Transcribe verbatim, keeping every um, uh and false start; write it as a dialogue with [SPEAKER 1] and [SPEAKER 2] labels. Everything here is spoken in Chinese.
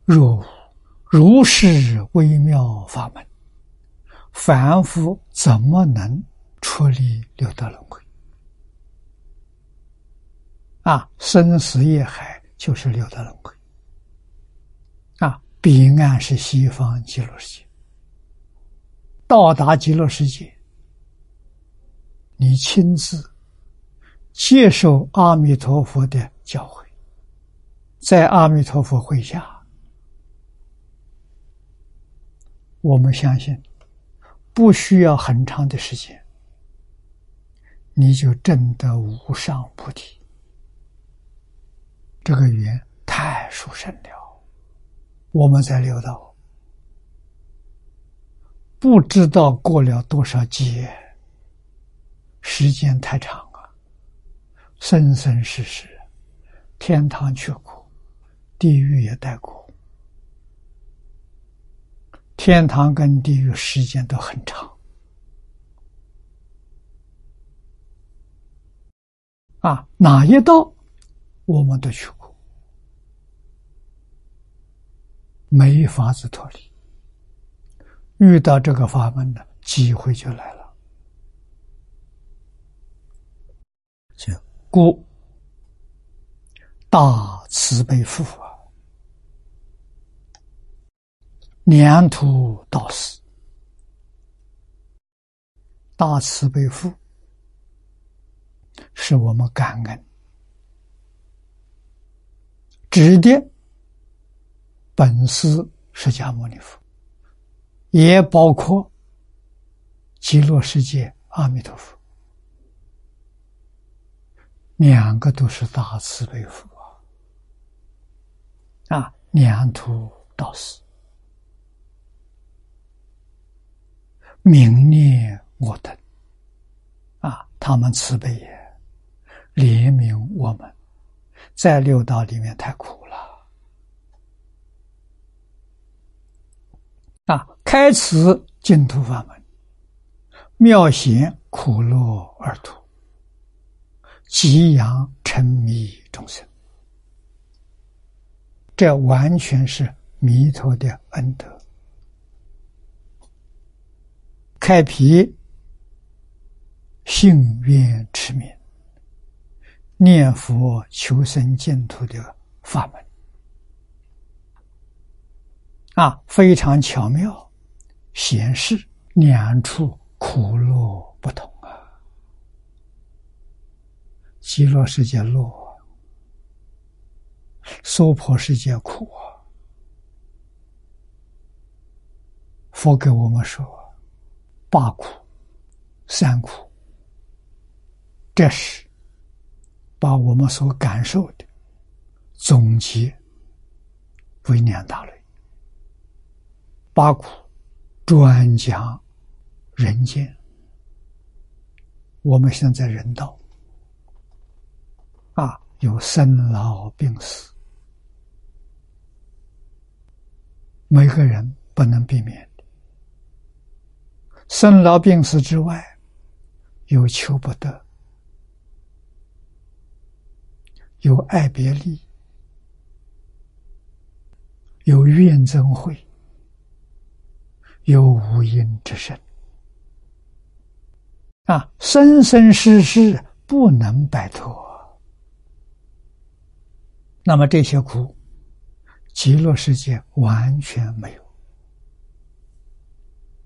[SPEAKER 1] 若无如是微妙法门，凡夫怎么能出离六道轮回？啊，生死业海就是六道轮回。啊，彼岸是西方极乐世界。到达极乐世界，你亲自接受阿弥陀佛的教诲，在阿弥陀佛会下，我们相信不需要很长的时间，你就证得无上菩提。这个缘太殊胜了。我们在六道不知道过了多少劫，时间太长啊，生生世世，天堂去过，地狱也待过。天堂跟地狱时间都很长啊，哪一道我们都去过，没法子脱离。遇到这个法门的机会就来了。故大慈悲父啊，粘土道士，大慈悲父是我们感恩，指的本师释迦牟尼佛，也包括极乐世界阿弥陀佛，两个都是大慈悲父啊！啊，粘土道士，明念我等啊，他们慈悲也，怜悯我们，在六道里面太苦了啊！开此净土法门，妙显苦乐二途，极扬沉迷众生。这完全是弥陀的恩德，开辟信愿持名念佛求生净土的法门啊，非常巧妙，显示两处苦乐不同啊。极乐世界乐，娑婆世界苦啊。佛给我们说八苦三苦，这是把我们所感受的总结为两大类。八苦专讲人间，我们现在人道啊，有生老病死，每个人不能避免的。生老病死之外，有求不得，有爱别离，有怨憎会，有无因之身啊，生生世世不能摆脱。那么这些苦，极乐世界完全没有。